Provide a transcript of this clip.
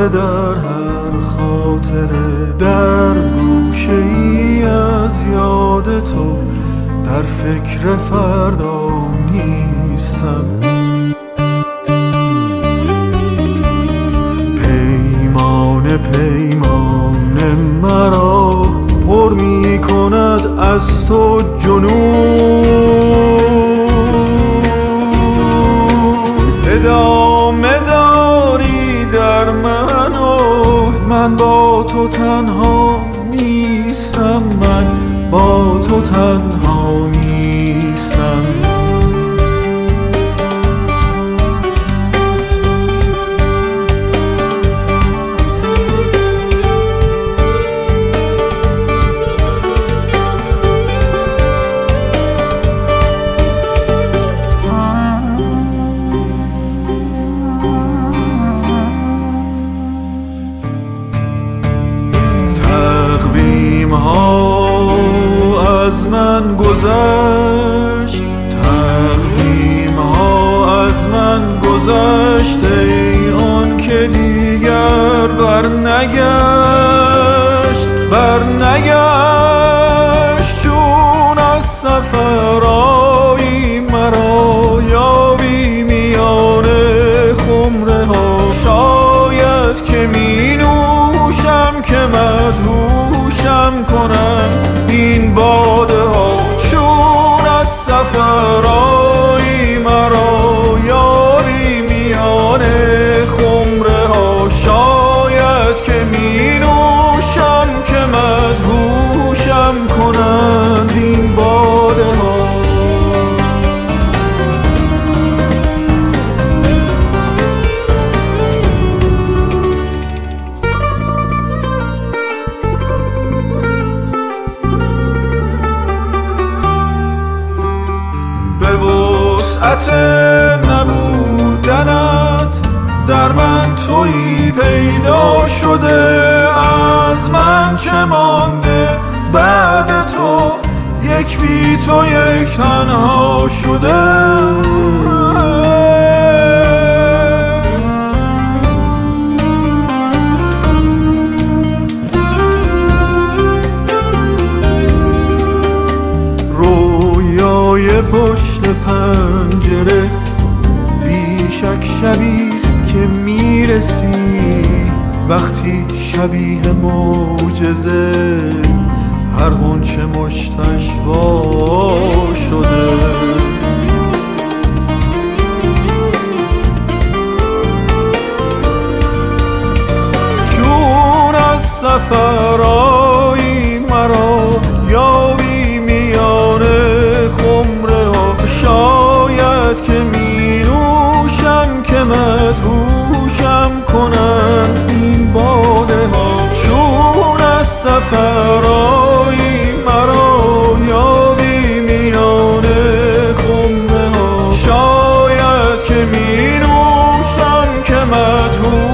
دوباره در هر خاطره، در گوشه ای از یاد تو، در فکر فردا نیستم. پیمان مرا پر می کند از تو جنون، ادامه داری در من و من با تو تنها نیستم، من با تو تنها نیستم. از من گذشت، تقویم ها از من گذشت، ای آن که دیگر برنگشت، چون از سفرهایی مرا یابی میان خمره ها، شاید که می نوشم که مدهوشم کنم این باده ها، چون از سفرهایی مرا یابی میان خمره ها، شاید که می نوشم که مدهوشم کنند این باده ها. نبودنت در من تویی پیدا شده، از من چه مانده بعد تو، یک بی تو یک تنها شده. رویای پشت پنجره بیشک شبیست که میرسی، وقتی شبیه معجزه هر غنچه مشتش وا شده. چون از سفرهایی مرا یابی میان خمره ها، شاید که می نوشم که مدهوشم کنند این باده ها، چون از سفرهایی مرا یابی میان خمره ها، شاید که می نوشم که مدهوشم